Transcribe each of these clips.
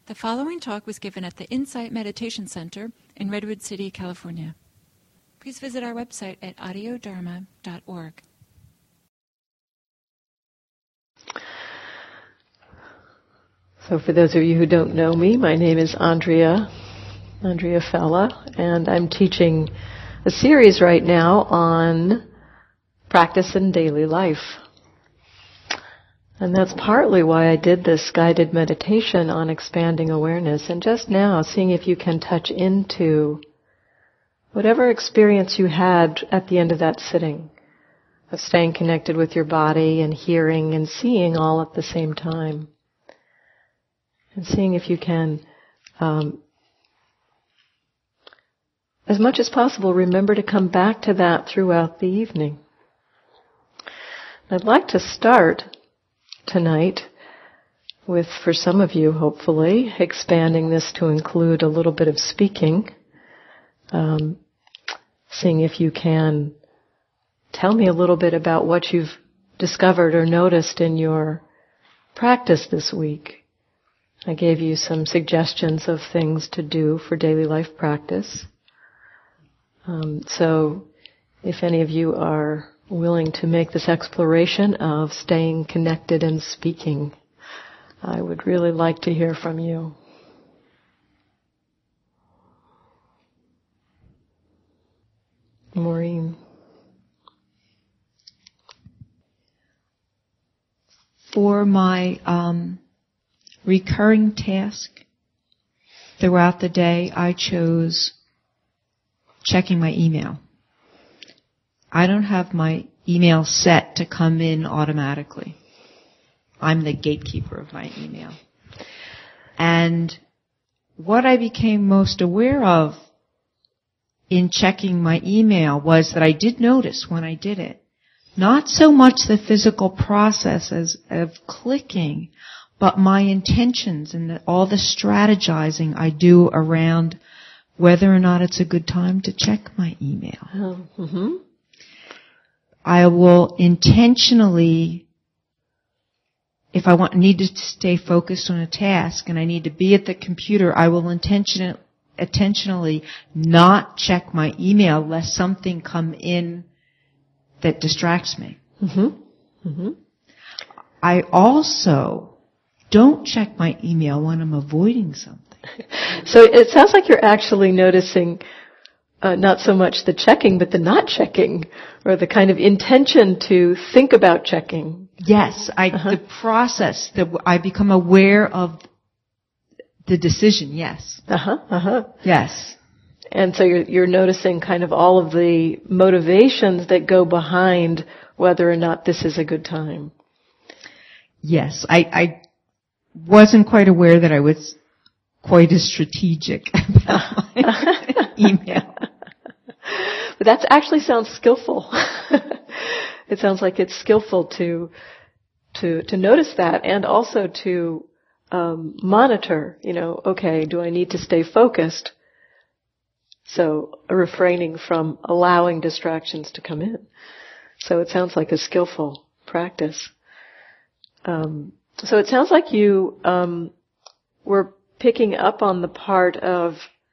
The following talk was given at the Insight Meditation Center in Redwood City, California. Please visit our website at audiodharma.org. So for those of you who don't know me, my name is Andrea Fella, and I'm teaching a series right now on practice in daily life. And that's partly why I did this guided meditation on expanding awareness, and just now seeing if you can touch into whatever experience you had at the end of that sitting, of staying connected with your body and hearing and seeing all at the same time. And seeing if you can, as much as possible, remember to come back to that throughout the evening. I'd like to start tonight with, for some of you hopefully, expanding this to include a little bit of speaking, seeing if you can tell me a little bit about what you've discovered or noticed in your practice this week. I gave you some suggestions of things to do for daily life practice. So if any of you are willing to make this exploration of staying connected and speaking, I would really like to hear from you. Maureen. For my recurring task throughout the day, I chose checking my email. I don't have my email set to come in automatically. I'm the gatekeeper of my email. And what I became most aware of in checking my email was that I did notice when I did it, not so much the physical process as of clicking, but my intentions and all the strategizing I do around whether or not it's a good time to check my email. Mm-hmm. I will intentionally, if I need to stay focused on a task and I need to be at the computer, I will intentionally not check my email lest something come in that distracts me. Mm-hmm. Mm-hmm. I also don't check my email when I'm avoiding something. So it sounds like you're actually noticing not so much the checking, but the not checking, or the kind of intention to think about checking. Yes, the process, I become aware of the decision, yes. Yes. And so you're noticing kind of all of the motivations that go behind whether or not this is a good time. Yes, I wasn't quite aware that I was quite as strategic about my email. But that actually sounds skillful. It sounds like it's skillful to notice that, and also to monitor, okay, do I need to stay focused? So refraining from allowing distractions to come in. So it sounds like a skillful practice. So it sounds like you were picking up on the part of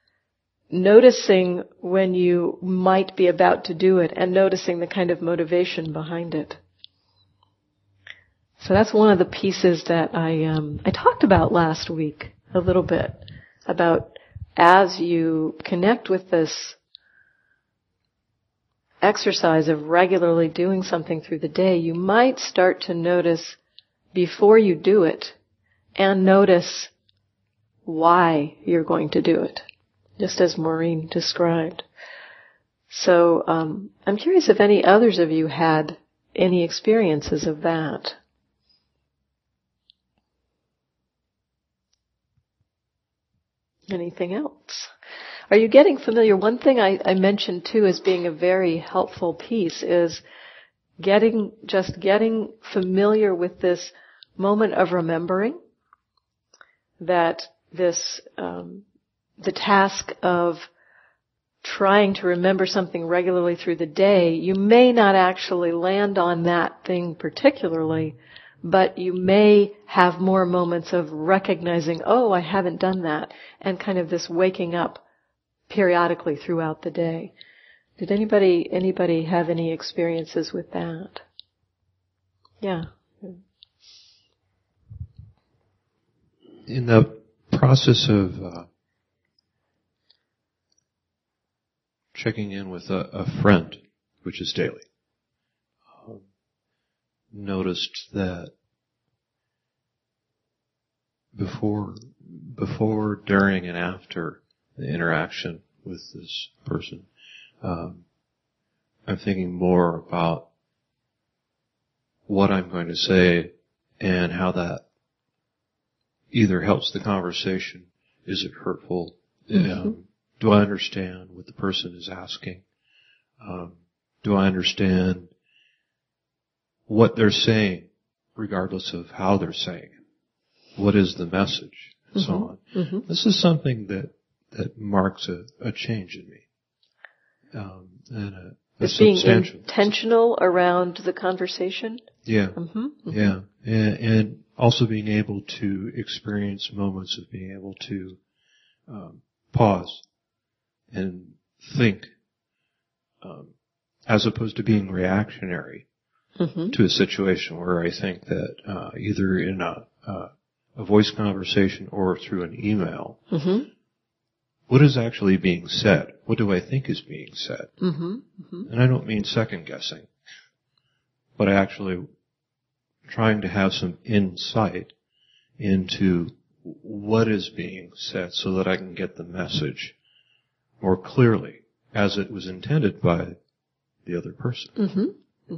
noticing when you might be about to do it and noticing the kind of motivation behind it. So that's one of the pieces that I talked about last week a little bit, about as you connect with this exercise of regularly doing something through the day, you might start to notice before you do it, and notice why you're going to do it, just as Maureen described. So I'm curious if any others of you had any experiences of that. Anything else? Are you getting familiar? One thing I mentioned too as being a very helpful piece is getting familiar with this moment of remembering, that this, the task of trying to remember something regularly through the day, you may not actually land on that thing particularly, but you may have more moments of recognizing, oh, I haven't done that, and kind of this waking up periodically throughout the day. Did anybody have any experiences with that? Yeah. In the process of checking in with a friend, which is daily, noticed that before, during, and after the interaction with this person, I'm thinking more about what I'm going to say and how that either helps the conversation. Is it hurtful? Mm-hmm. Do I understand what the person is asking? Do I understand what they're saying, regardless of how they're saying it? What is the message? And so on. Mm-hmm. This is something that marks a change in me. And it's being intentional around the conversation? Yeah. Mm-hmm. Mm-hmm. Yeah. And also being able to experience moments of being able to pause and think, as opposed to being reactionary to a situation where I think that either in a voice conversation or through an email, what is actually being said? What do I think is being said? And I don't mean second guessing, but actually trying to have some insight into what is being said so that I can get the message more clearly as it was intended by the other person.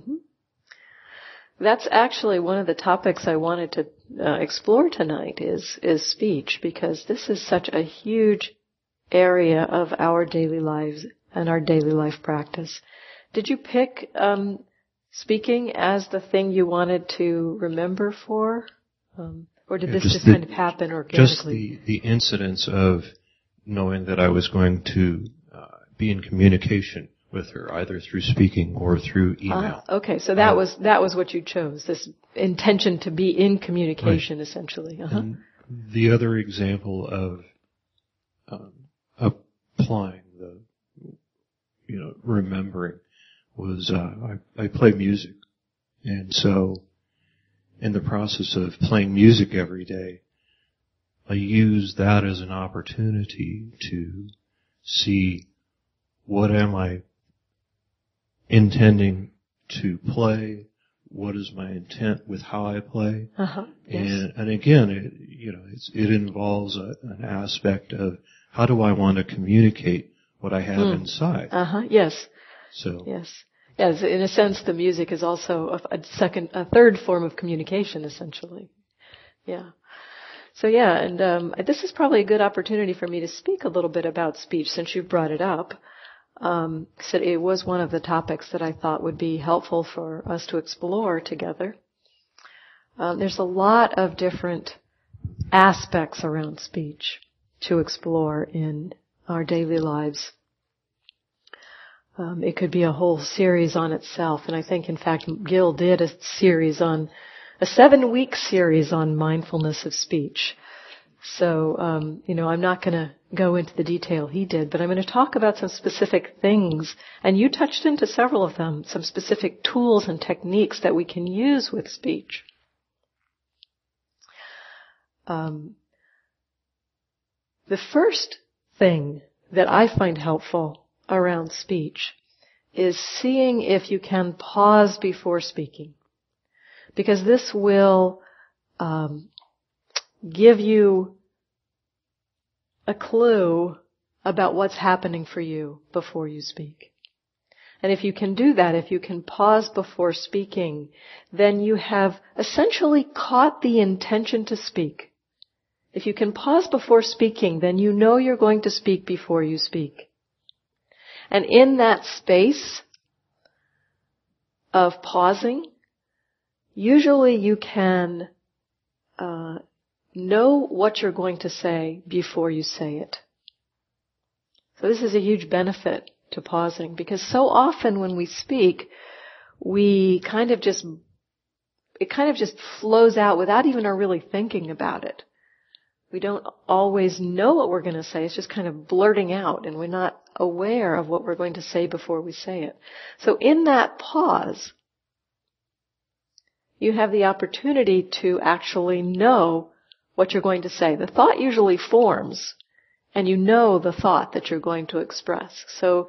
That's actually one of the topics I wanted to explore tonight is speech, because this is such a huge area of our daily lives and our daily life practice. Did you pick speaking as the thing you wanted to remember for? Or did this just kind of happen organically? Just the incidence of knowing that I was going to be in communication with her, either through speaking or through email. Okay, so that was what you chose, this intention to be in communication, right, essentially. And the other example of applying remembering was I play music, and so in the process of playing music every day, I use that as an opportunity to see what am I intending to play, what is my intent with how I play, yes. and again, it involves an aspect of how do I want to communicate what I have inside. Yes. So yes, in a sense, the music is also a third form of communication, essentially. Yeah. So yeah, and this is probably a good opportunity for me to speak a little bit about speech, since you brought it up. So it was one of the topics that I thought would be helpful for us to explore together. There's a lot of different aspects around speech to explore in our daily lives. It could be a whole series on itself, and I think, in fact, Gil did a 7-week series on mindfulness of speech. So, I'm not going to go into the detail he did, but I'm going to talk about some specific things, and you touched into several of them, some specific tools and techniques that we can use with speech. The first thing that I find helpful around speech is seeing if you can pause before speaking, because this will give you a clue about what's happening for you before you speak. And if you can do that, if you can pause before speaking, then you have essentially caught the intention to speak. If you can pause before speaking, then you know you're going to speak before you speak. And in that space of pausing, usually you can know what you're going to say before you say it. So this is a huge benefit to pausing, because so often when we speak, we kind of just it kind of just flows out without even our really thinking about it. We don't always know what we're going to say. It's just kind of blurting out, and we're not aware of what we're going to say before we say it. So in that pause, you have the opportunity to actually know what you're going to say. The thought usually forms, and you know the thought that you're going to express. So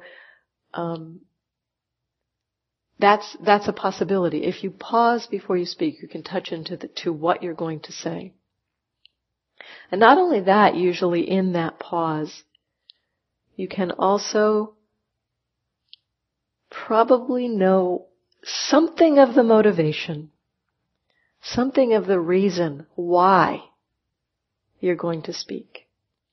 that's a possibility. If you pause before you speak, you can touch into to what you're going to say. And not only that, usually in that pause, you can also probably know something of the motivation, something of the reason why you're going to speak.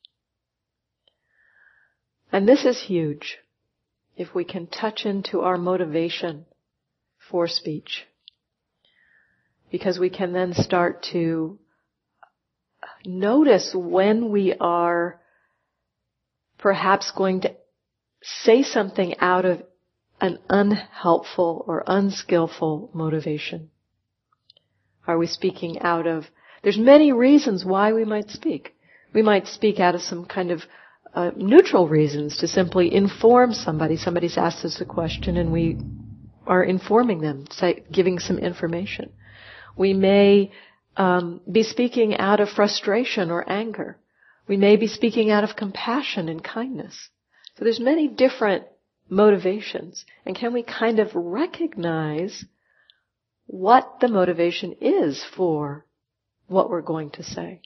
And this is huge, if we can touch into our motivation for speech. Because we can then start to notice when we are perhaps going to say something out of an unhelpful or unskillful motivation. Are we speaking out of... There's many reasons why we might speak. We might speak out of some kind of neutral reasons to simply inform somebody. Somebody's asked us a question and we are informing them, giving some information. We may be speaking out of frustration or anger. We may be speaking out of compassion and kindness. So there's many different motivations. And can we kind of recognize what the motivation is for what we're going to say?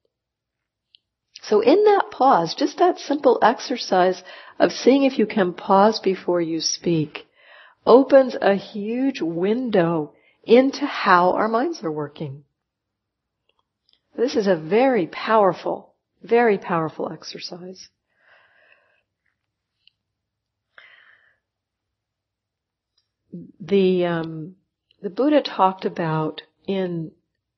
So in that pause, just that simple exercise of seeing if you can pause before you speak opens a huge window into how our minds are working. This is a very powerful exercise. The Buddha talked about in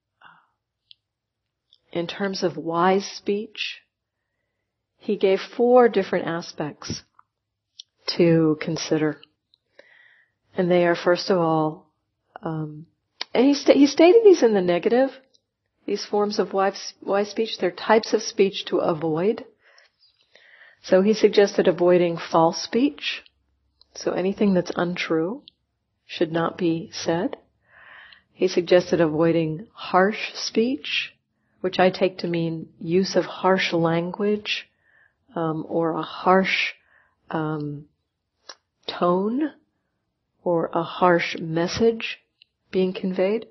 terms of wise speech, he gave 4 different aspects to consider. And they are, first of all, and he stated these in the negative, these forms of wise speech. They're types of speech to avoid. So he suggested avoiding false speech. So anything that's untrue should not be said. He suggested avoiding harsh speech, which I take to mean use of harsh language, or a harsh tone, or a harsh message being conveyed.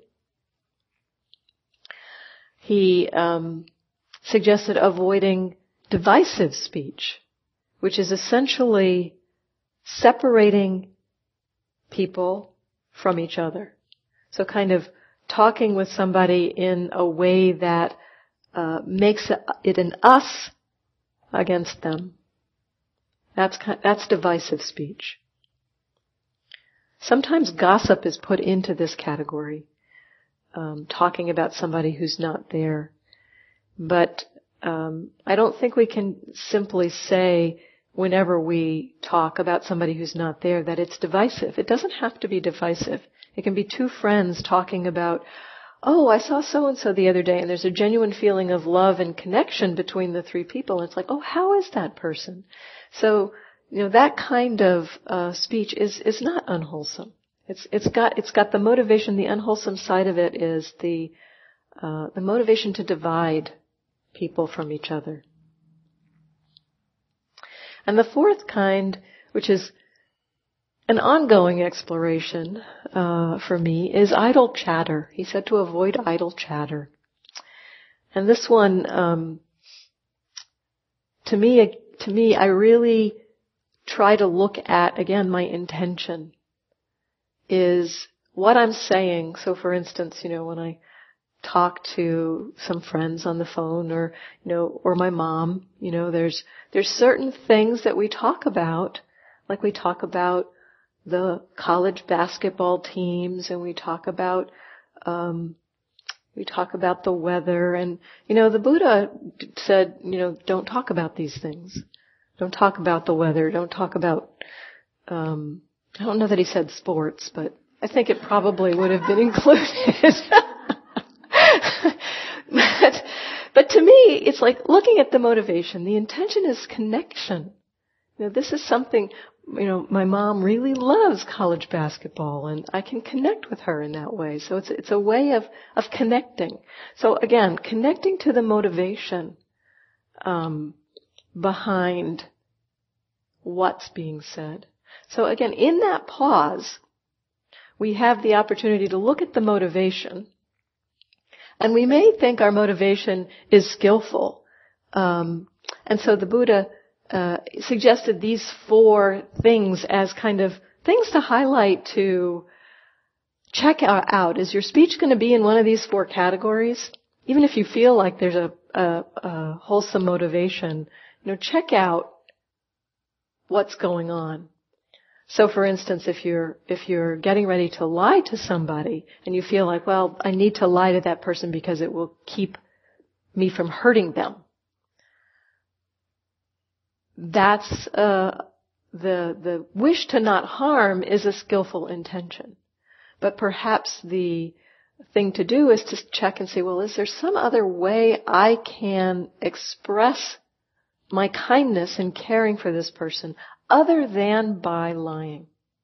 He suggested avoiding divisive speech, which is essentially separating people from each other. So kind of talking with somebody in a way that makes it an us against them. That's divisive speech. Sometimes gossip is put into this category, talking about somebody who's not there. But I don't think we can simply say whenever we talk about somebody who's not there that it's divisive. It doesn't have to be divisive. It can be 2 friends talking about, oh, I saw so-and-so the other day, and there's a genuine feeling of love and connection between the 3 people. And it's like, oh, how is that person? So, that kind of speech is not unwholesome. It's got the motivation. The unwholesome side of it is the motivation to divide people from each other. And the 4th kind, which is an ongoing exploration for me, is idle chatter. He said to avoid idle chatter. And this one, to me, I really try to look at, again, my intention is what I'm saying. So for instance, when I talk to some friends on the phone or my mom, there's certain things that we talk about, like we talk about the college basketball teams, and we talk about the weather, and the Buddha said, don't talk about these things. Don't talk about the weather. Don't talk about I don't know that he said sports, but I think it probably would have been included. But to me, it's like looking at the motivation. The intention is connection. This is something, my mom really loves college basketball, and I can connect with her in that way. So it's a way of connecting. So again, connecting to the motivation behind what's being said. So again, in that pause, we have the opportunity to look at the motivation. And we may think our motivation is skillful. And so the Buddha suggested these 4 things as kind of things to highlight, to check out. Is your speech going to be in one of these 4 categories? Even if you feel like there's a wholesome motivation, check out what's going on. So for instance, if you're getting ready to lie to somebody and you feel like, well, I need to lie to that person because it will keep me from hurting them. That's the wish to not harm is a skillful intention. But perhaps the thing to do is to check and say, well, is there some other way I can express my kindness in caring for this person other than by lying?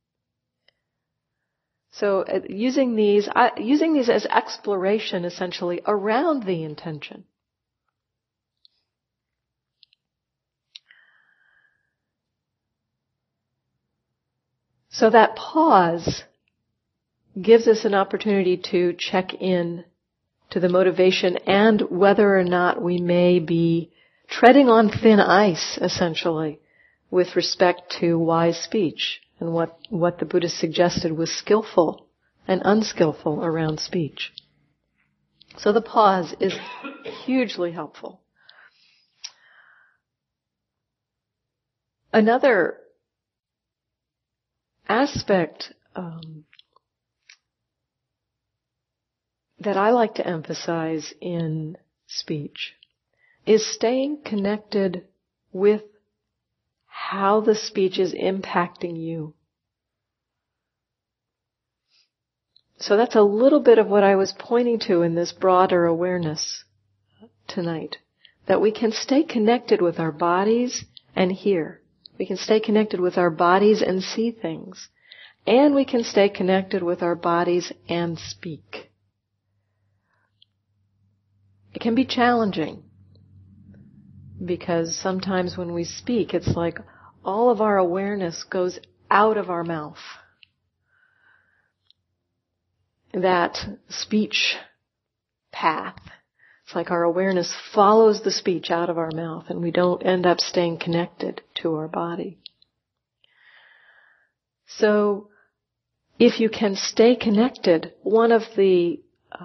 So using these as exploration essentially around the intention. So that pause gives us an opportunity to check in to the motivation and whether or not we may be treading on thin ice, essentially, with respect to wise speech and what the Buddha suggested was skillful and unskillful around speech. So the pause is hugely helpful. Another aspect that I like to emphasize in speech is staying connected with how the speech is impacting you. So that's a little bit of what I was pointing to in this broader awareness tonight. That we can stay connected with our bodies and hear. We can stay connected with our bodies and see things. And we can stay connected with our bodies and speak. It can be challenging because sometimes when we speak, it's like all of our awareness goes out of our mouth. That speech path, it's like our awareness follows the speech out of our mouth and we don't end up staying connected to our body. So, if you can stay connected, one of the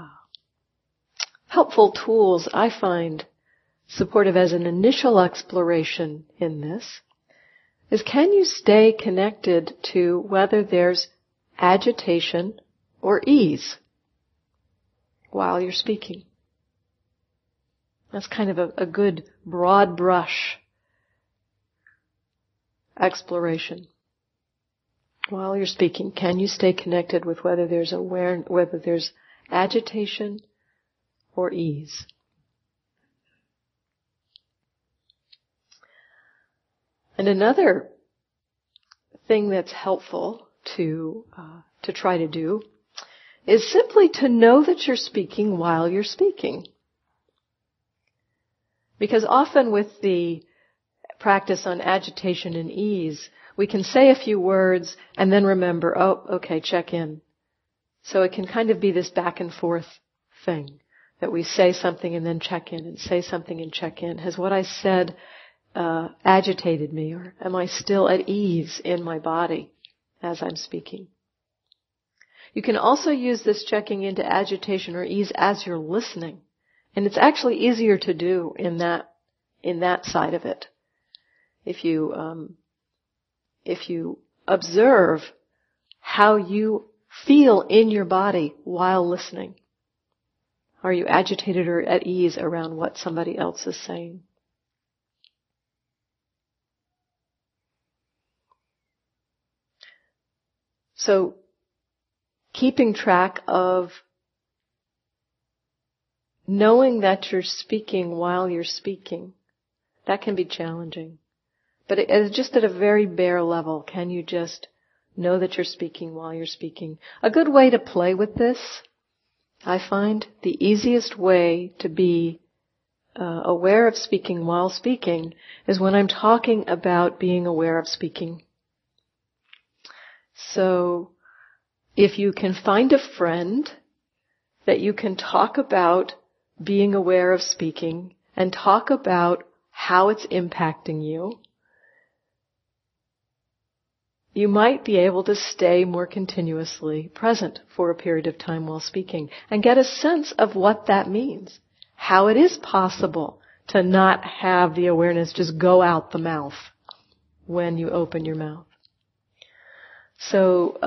helpful tools I find supportive as an initial exploration in this is, can you stay connected to whether there's agitation or ease while you're speaking? That's kind of a good broad brush exploration. While you're speaking, can you stay connected with whether there's agitation or ease? And another thing that's helpful to try to do is simply to know that you're speaking while you're speaking. Because often with the practice on agitation and ease, we can say a few words and then remember, oh, okay, check in. So it can kind of be this back and forth thing, that we say something and then check in, and say something and check in. Has what I said agitated me, or am I still at ease in my body as I'm speaking? You can also use this checking into agitation or ease as you're listening. And it's actually easier to do in that side of it. If you observe how you feel in your body while listening. Are you agitated or at ease around what somebody else is saying? So, keeping track of knowing that you're speaking while you're speaking. That can be challenging. But it's just at a very bare level. Can you just know that you're speaking while you're speaking? A good way to play with this, I find the easiest way to be aware of speaking while speaking is when I'm talking about being aware of speaking. So if you can find a friend that you can talk about being aware of speaking and talk about how it's impacting you, you might be able to stay more continuously present for a period of time while speaking and get a sense of what that means. How it is possible to not have the awareness just go out the mouth when you open your mouth. So,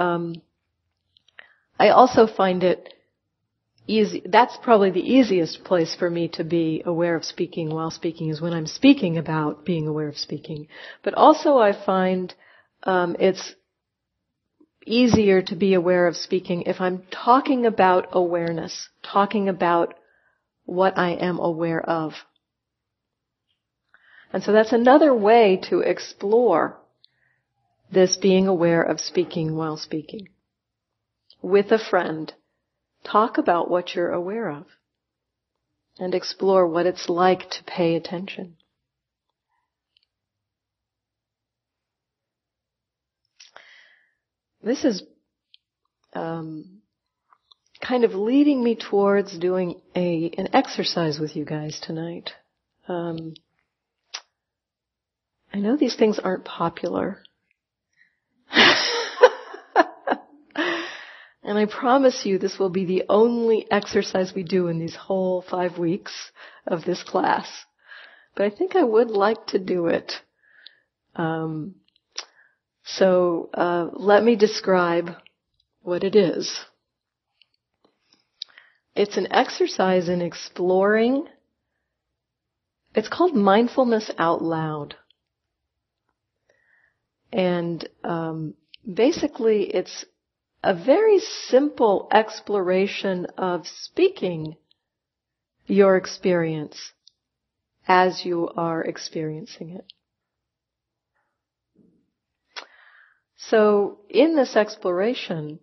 I also find it easy. That's probably the easiest place for me to be aware of speaking while speaking is when I'm speaking about being aware of speaking. But also I find it's easier to be aware of speaking if I'm talking about awareness, talking about what I am aware of. And so that's another way to explore this being aware of speaking while speaking. With a friend, talk about what you're aware of and explore what it's like to pay attention. This is kind of leading me towards doing an exercise with you guys tonight. I know these things aren't popular. And I promise you this will be the only exercise we do in these whole 5 weeks of this class. But I think I would like to do it. So let me describe what it is. It's an exercise in exploring. It's called mindfulness out loud. And basically it's a very simple exploration of speaking your experience as you are experiencing it. So in this exploration,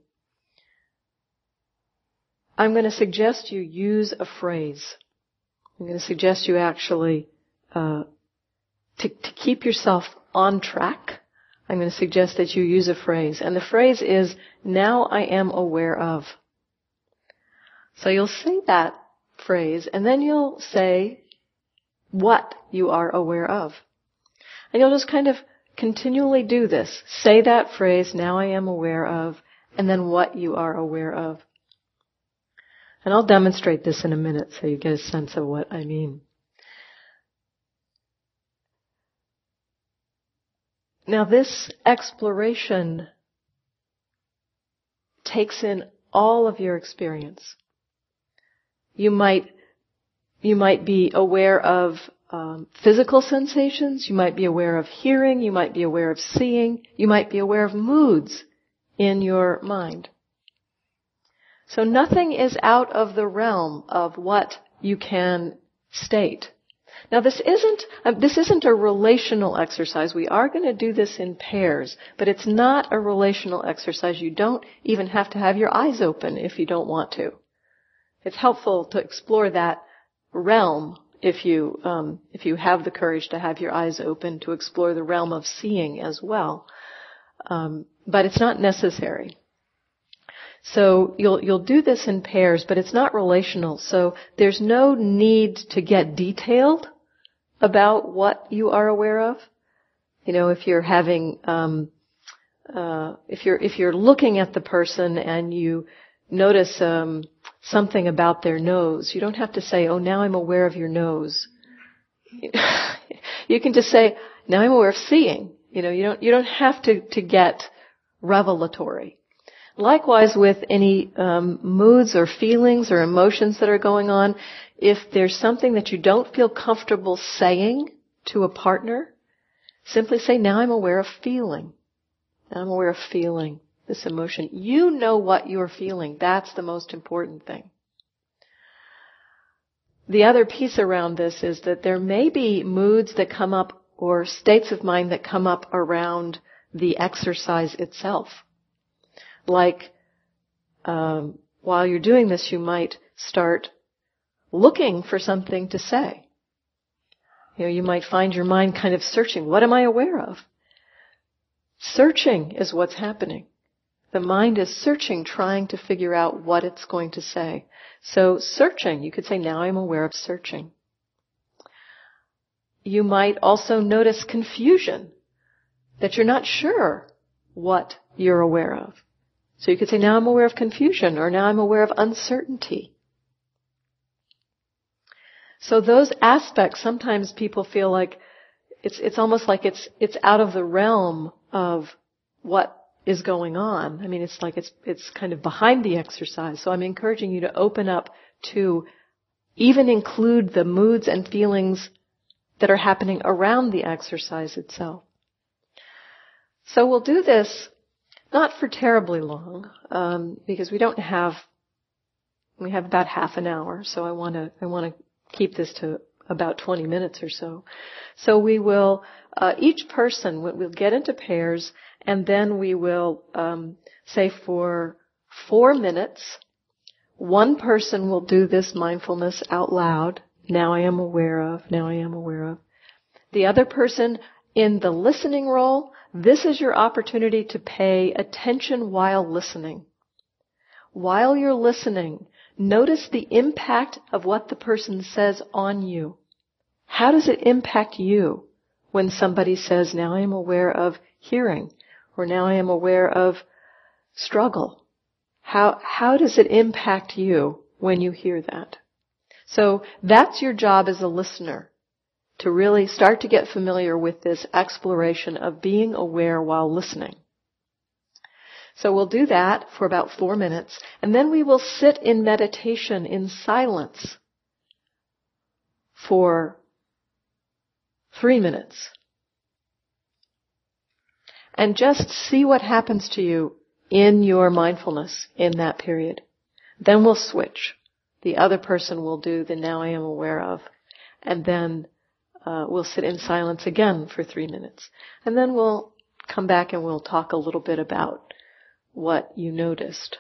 I'm going to suggest you use a phrase. I'm going to suggest you actually, to keep yourself on track, I'm going to suggest that you use a phrase. And the phrase is, now I am aware of. So you'll say that phrase, and then you'll say what you are aware of. And you'll just kind of continually do this. Say that phrase, now I am aware of, and then what you are aware of. And I'll demonstrate this in a minute so you get a sense of what I mean. Now this exploration takes in all of your experience. You might be aware of physical sensations, you might be aware of hearing, you might be aware of seeing, you might be aware of moods in your mind. So nothing is out of the realm of what you can state. Now this isn't a relational exercise. We are going to do this in pairs, but it's not a relational exercise. You don't even have to have your eyes open if you don't want to. It's helpful to explore that realm if you have the courage to have your eyes open, to explore the realm of seeing as well. But it's not necessary. So you'll do this in pairs, but it's not relational. So there's no need to get detailed about what you are aware of. You know, if you're having, if you're looking at the person and you notice something about their nose, you don't have to say, "Oh, now I'm aware of your nose." You can just say, "Now I'm aware of seeing." You know, you don't have to get revelatory. Likewise with any moods or feelings or emotions that are going on, if there's something that you don't feel comfortable saying to a partner, simply say, "Now I'm aware of feeling." Now I'm aware of feeling. this emotion. You know what you're feeling. That's the most important thing. The other piece around this is that there may be moods that come up or states of mind that come up around the exercise itself. Like, while you're doing this, you might start looking for something to say. You might find your mind kind of searching. What am I aware of? Searching is what's happening. The mind is searching, trying to figure out what it's going to say. So searching, you could say, now I'm aware of searching. You might also notice confusion, that you're not sure what you're aware of. So you could say, now I'm aware of confusion, or now I'm aware of uncertainty. So those aspects, sometimes people feel like it's almost like it's out of the realm of what is going on. I mean, it's like it's kind of behind the exercise. So I'm encouraging you to open up to even include the moods and feelings that are happening around the exercise itself. So we'll do this not for terribly long, because we have about half an hour. So I want to keep this to about 20 minutes or so. So we will, each person, we'll get into pairs, and then we will say for 4 minutes, one person will do this mindfulness out loud. Now I am aware of, now I am aware of. The other person in the listening role, this is your opportunity to pay attention while listening. While you're listening, notice the impact of what the person says on you. How does it impact you when somebody says, now I am aware of hearing, or now I am aware of struggle? How does it impact you when you hear that? So that's your job as a listener, to really start to get familiar with this exploration of being aware while listening. So we'll do that for about 4 minutes, and then we will sit in meditation in silence for 3 minutes. And just see what happens to you in your mindfulness in that period. Then we'll switch. The other person will do the now I am aware of, and then we'll sit in silence again for 3 minutes. And then we'll come back and we'll talk a little bit about what you noticed.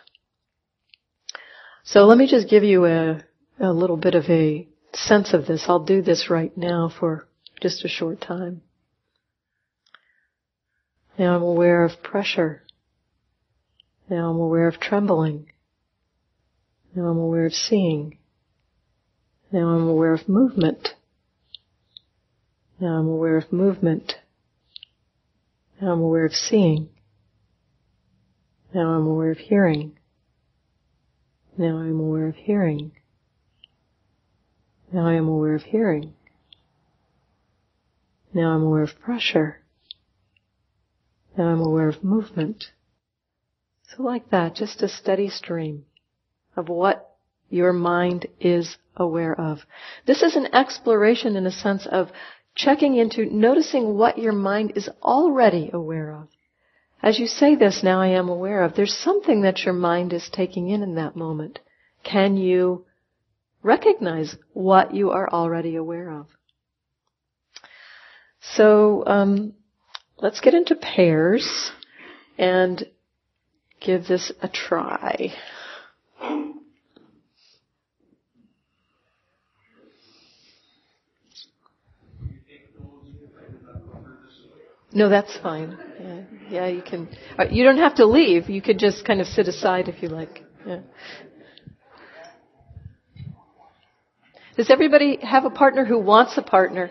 So let me just give you a little bit of a sense of this. I'll do this right now for just a short time. Now I'm aware of pressure. Now I'm aware of trembling. Now I'm aware of seeing. Now I'm aware of movement. Now I'm aware of movement. Now I'm aware of seeing. Now I'm aware of hearing. Now I'm aware of hearing. Now I am aware of hearing. Now I'm aware of pressure. Now I'm aware of movement. So like that, just a steady stream of what your mind is aware of. This is an exploration in a sense of checking into, noticing what your mind is already aware of. As you say this, now I am aware of, there's something that your mind is taking in that moment. Can you recognize what you are already aware of? So, let's get into pairs and give this a try. No, that's fine. Yeah, you can. You don't have to leave. You could just kind of sit aside if you like. Yeah. Does everybody have a partner who wants a partner?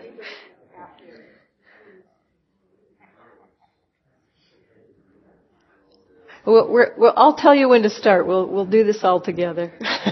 I'll tell you when to start. We'll do this all together.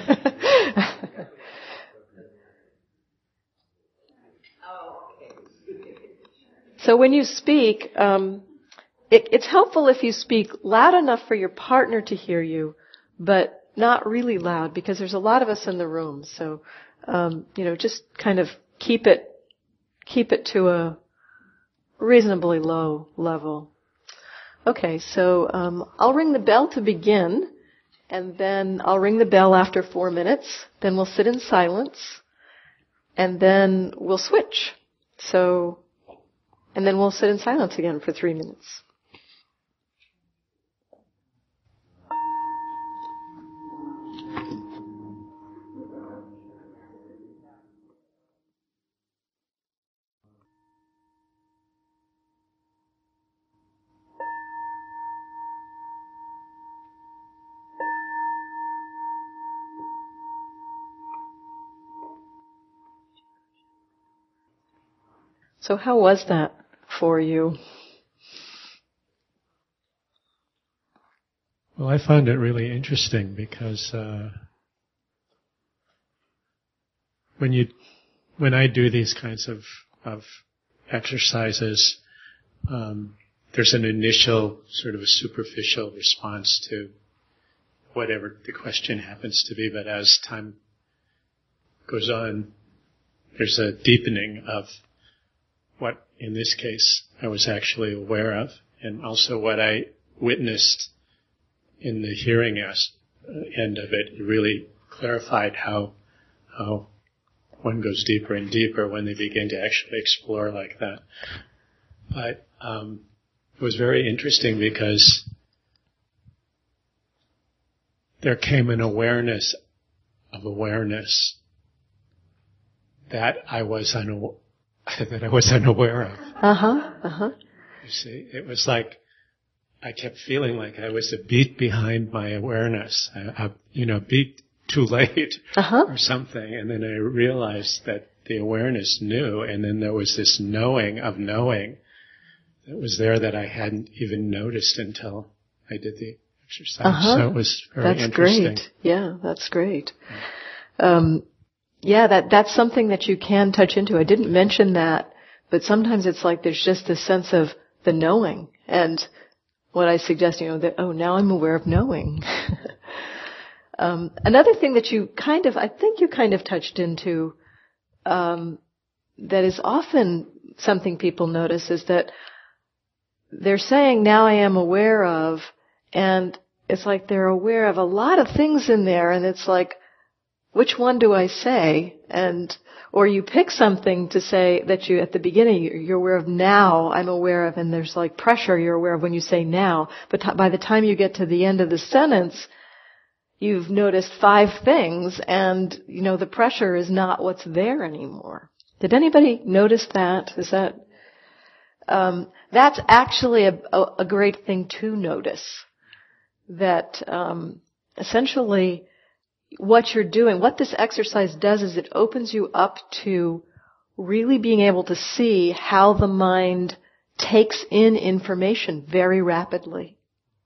So when you speak, it's helpful if you speak loud enough for your partner to hear you, but not really loud, because there's a lot of us in the room. So, just kind of keep it to a reasonably low level. Okay, so I'll ring the bell to begin, and then I'll ring the bell after 4 minutes. Then we'll sit in silence, and then we'll switch. So, and then we'll sit in silence again for 3 minutes. So how was that for you? Well, I found it really interesting because when I do these kinds of exercises, there's an initial sort of a superficial response to whatever the question happens to be, but as time goes on, there's a deepening of what, in this case, I was actually aware of, and also what I witnessed in the hearing end of it. It really clarified how one goes deeper and deeper when they begin to actually explore like that. But it was very interesting because there came an awareness of awareness that I was unaware of. You see, it was like I kept feeling like I was a beat behind my awareness, beat too late or something, and then I realized that the awareness knew, and then there was this knowing of knowing that was there that I hadn't even noticed until I did the exercise. So it was very interesting. That's great. Yeah, that's great. That's something that you can touch into. I didn't mention that, but sometimes it's like there's just this sense of the knowing. And what I suggest, now I'm aware of knowing. Another thing that I think you kind of touched into, that is often something people notice is that they're saying, now I am aware of, and it's like they're aware of a lot of things in there, and it's like, which one do I say? Or you pick something to say that you, at the beginning, you're aware of now, I'm aware of, and there's like pressure you're aware of when you say now. But by the time you get to the end of the sentence, you've noticed 5 things, and, the pressure is not what's there anymore. Did anybody notice that? Is that, that's actually a great thing to notice. That, essentially, what you're doing, what this exercise does is it opens you up to really being able to see how the mind takes in information very rapidly.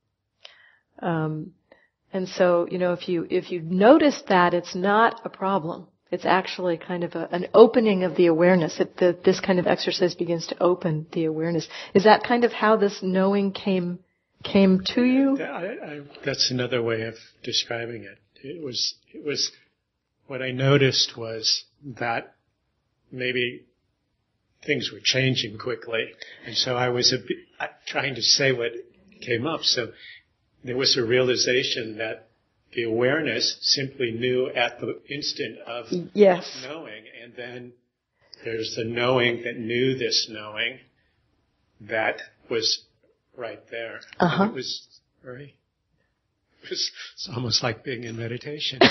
And so, if you notice that, it's not a problem. It's actually kind of an opening of the awareness. This kind of exercise begins to open the awareness. Is that kind of how this knowing came to you? That's another way of describing it. It was what I noticed was that maybe things were changing quickly, and so I was trying to say what came up. So there was a realization that the awareness simply knew at the instant of knowing, and then there's the knowing that knew this knowing that was right there. And it was very. It's almost like being in meditation.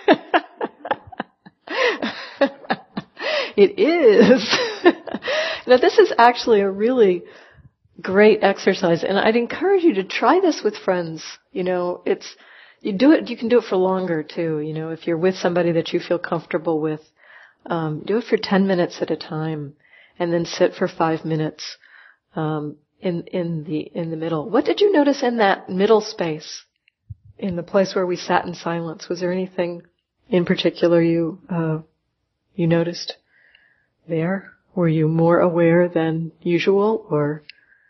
It is. Now, this is actually a really great exercise, and I'd encourage you to try this with friends. You can do it for longer too. If you're with somebody that you feel comfortable with, do it for 10 minutes at a time, and then sit for 5 minutes in the middle. What did you notice in that middle space? In the place where we sat in silence, was there anything in particular you noticed there? Were you more aware than usual, or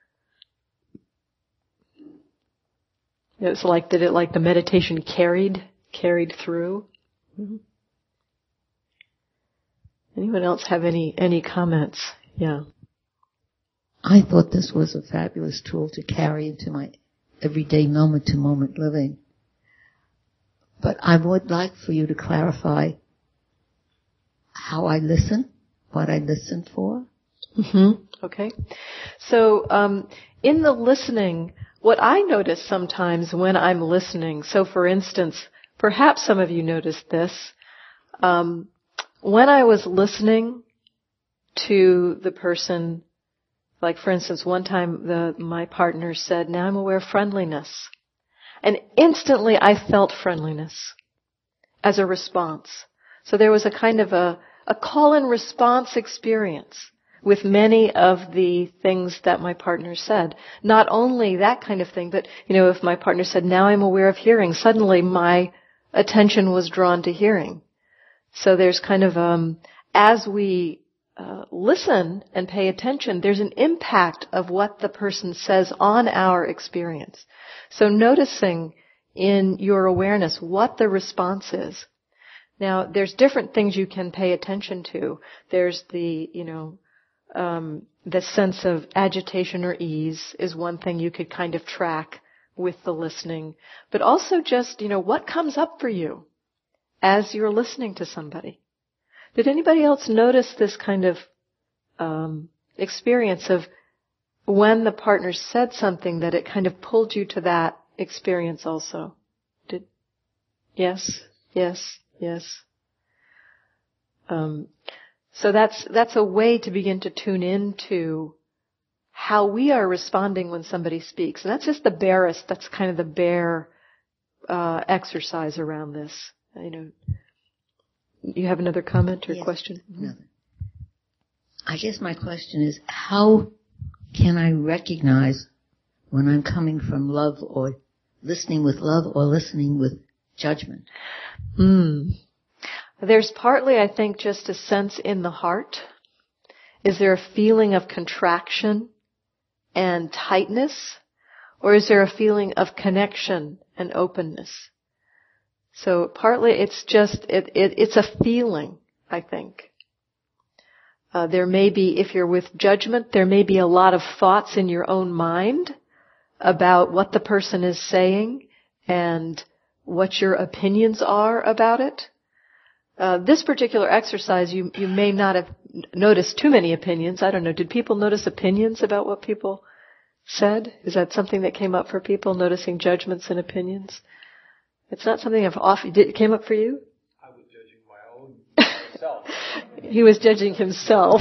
did the meditation carried through? Mm-hmm. Anyone else have any comments? Yeah. I thought this was a fabulous tool to carry into my everyday moment-to-moment living. But I would like for you to clarify how I listen, what I listen for. Mm-hmm. Okay. So in the listening, what I notice sometimes when I'm listening, so for instance, perhaps some of you noticed this, when I was listening to the person, like for instance, one time my partner said, "Now I'm aware of friendliness." And instantly I felt friendliness as a response. So there was a kind of a call and response experience with many of the things that my partner said. Not only that kind of thing, but, if my partner said, "Now I'm aware of hearing," suddenly my attention was drawn to hearing. So there's kind of, as we listen and pay attention, there's an impact of what the person says on our experience. So noticing in your awareness what the response is. Now, there's different things you can pay attention to. There's the sense of agitation or ease is one thing you could kind of track with the listening. But also just, what comes up for you as you're listening to somebody. Did anybody else notice this kind of experience of when the partner said something that it kind of pulled you to that experience also? Yes. So that's a way to begin to tune into how we are responding when somebody speaks. And that's just that's kind of the bare exercise around this. You have another comment or question? No. I guess my question is, how can I recognize when I'm coming from love or listening with love or listening with judgment? There's partly, I think, just a sense in the heart. Is there a feeling of contraction and tightness? Or is there a feeling of connection and openness? So partly it's just, it's a feeling, I think. There may be, if you're with judgment, there may be a lot of thoughts in your own mind about what the person is saying and what your opinions are about it. This particular exercise, you may not have noticed too many opinions. I don't know. Did people notice opinions about what people said? Is that something that came up for people, noticing judgments and opinions? It's not something I've often... It came up for you? I was judging my own myself. He was judging himself.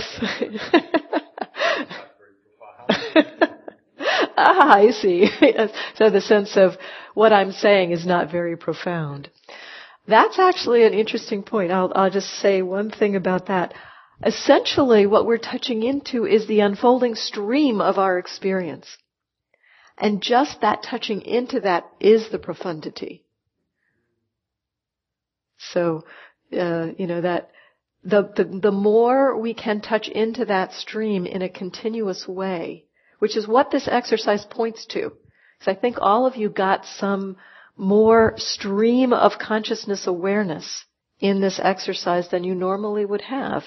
I see. So the sense of what I'm saying is not very profound. That's actually an interesting point. I'll just say one thing about that. Essentially, what we're touching into is the unfolding stream of our experience. And just that touching into that is the profundity. So, that the more we can touch into that stream in a continuous way, which is what this exercise points to. Because I think all of you got some more stream of consciousness awareness in this exercise than you normally would have.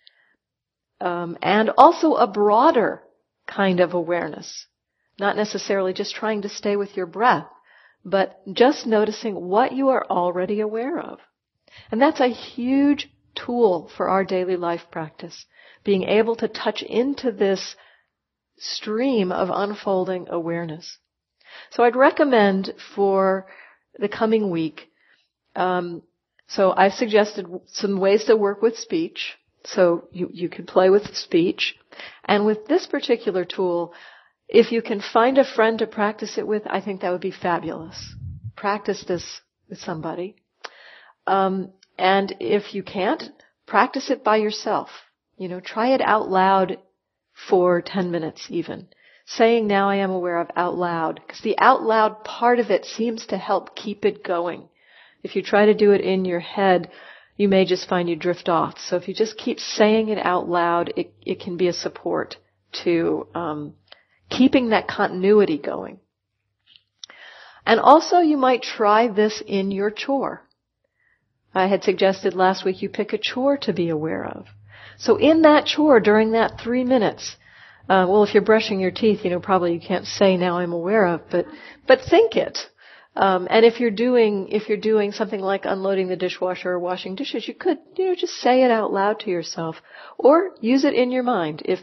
And also a broader kind of awareness. Not necessarily just trying to stay with your breath, but just noticing what you are already aware of. And that's a huge tool for our daily life practice. Being able to touch into this stream of unfolding awareness. So I'd recommend for the coming week, so I've suggested some ways to work with speech. So you could play with speech. And with this particular tool, if you can find a friend to practice it with, I think that would be fabulous. Practice this with somebody. And if you can't, practice it by yourself. Try it out loud for 10 minutes even. Saying "now I am aware of" out loud. Because the out loud part of it seems to help keep it going. If you try to do it in your head, you may just find you drift off. So if you just keep saying it out loud, it can be a support to keeping that continuity going. And also you might try this in your chore. I had suggested last week you pick a chore to be aware of. So in that chore, during that 3 minutes, Well, if you're brushing your teeth, probably you can't say now I'm aware of, but think it. And if you're doing something like unloading the dishwasher or washing dishes, you could, just say it out loud to yourself, or use it in your mind if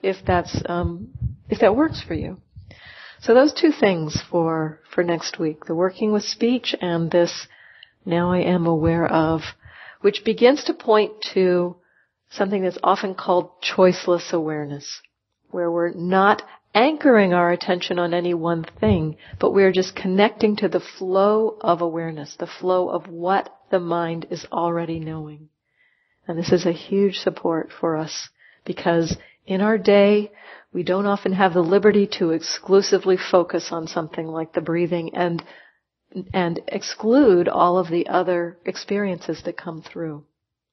that works for you. So those two things for next week, the working with speech and this now I am aware of, which begins to point to something that's often called choiceless awareness, where we're not anchoring our attention on any one thing, but we're just connecting to the flow of awareness, the flow of what the mind is already knowing. And this is a huge support for us because in our day, we don't often have the liberty to exclusively focus on something like the breathing and exclude all of the other experiences that come through.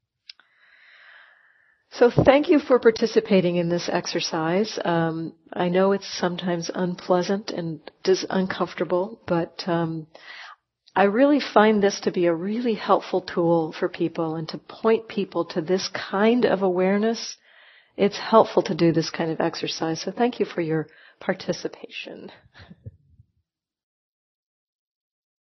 So thank you for participating in this exercise. I know it's sometimes unpleasant and uncomfortable, but I really find this to be a really helpful tool for people and to point people to this kind of awareness. It's helpful to do this kind of exercise. So thank you for your participation.